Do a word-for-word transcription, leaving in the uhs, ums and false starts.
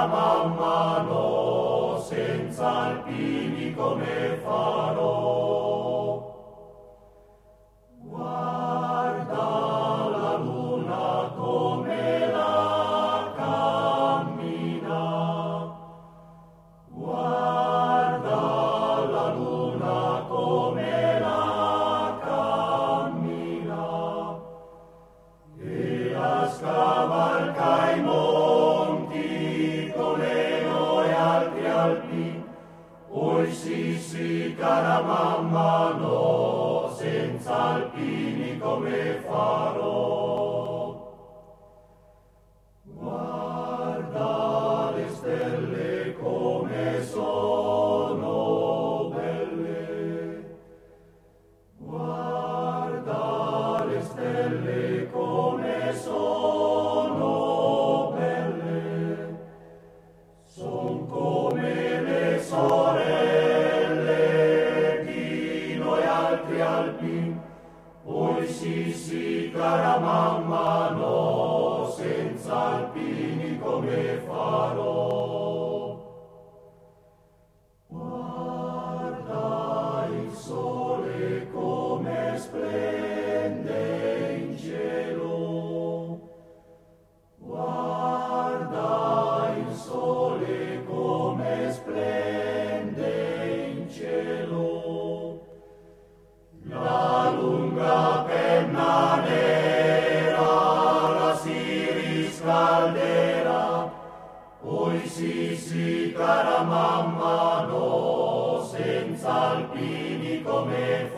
cara mamma, no, senza alpini come farò? Guarda la luna come la cammina, guarda la luna come la cammina, e la scavalca i monti come noi altri alpini. Oi sì sì cara mamma, no, senza alpini come farò? Guarda le stelle come sono belle, guarda le stelle come sono belle, son come le sorelle di noi altri alpini. Oi sì sì cara mamma, no, senza alpini come farò? Guarda il sole come splende in cielo, guarda il sole come splende in cielo, la lunga penna nera la si riscalderà. Oi sì sì cara mamma, no, senza alpini come